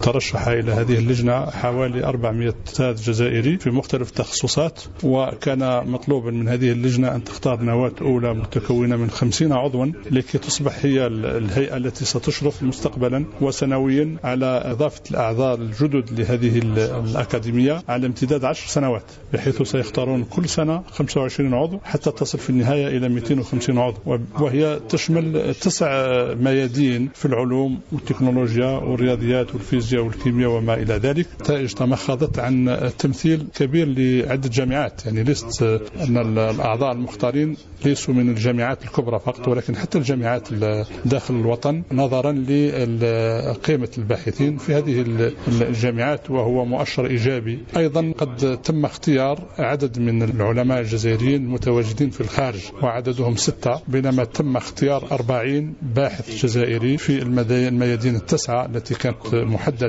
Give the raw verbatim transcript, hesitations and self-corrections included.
ترشح إلى هذه اللجنة حوالي أربعمائة أستاذ جزائري في مختلف التخصصات، وكان مطلوبا من هذه اللجنة أن تختار نواة أولى متكونة من خمسين عضوا لكي تصبح هي الهيئة التي ستشرف مستقبلا وسنويا على إضافة الأعضاء الجدد لهذه الأكاديمية على امتداد عشر سنوات، بحيث سيختارون كل سنة خمسة وعشرين عضو حتى تصل في النهاية إلى مئتين وخمسين عضو، وهي تشمل تسع ميادين في العلوم والتكنولوجيا والرياضيات والفيزياء والكيمياء وما إلى ذلك. نتائج تمخضت عن تمثيل كبير لعدة جامعات، يعني ليست أن الأعضاء المختارين ليسوا من الجامعات الكبرى فقط، ولكن حتى الجامعات داخل الوطن نظرا لقيمة الباحثين في هذه الجامعات، وهو مؤشر إيجابي. أيضا قد تم اختيار عدد من العلماء الجزائريين المتواجدين في الخارج وعددهم ستة، بينما تم اختيار أربعين باحث جزائري في الميادين التسعة التي كانت محددة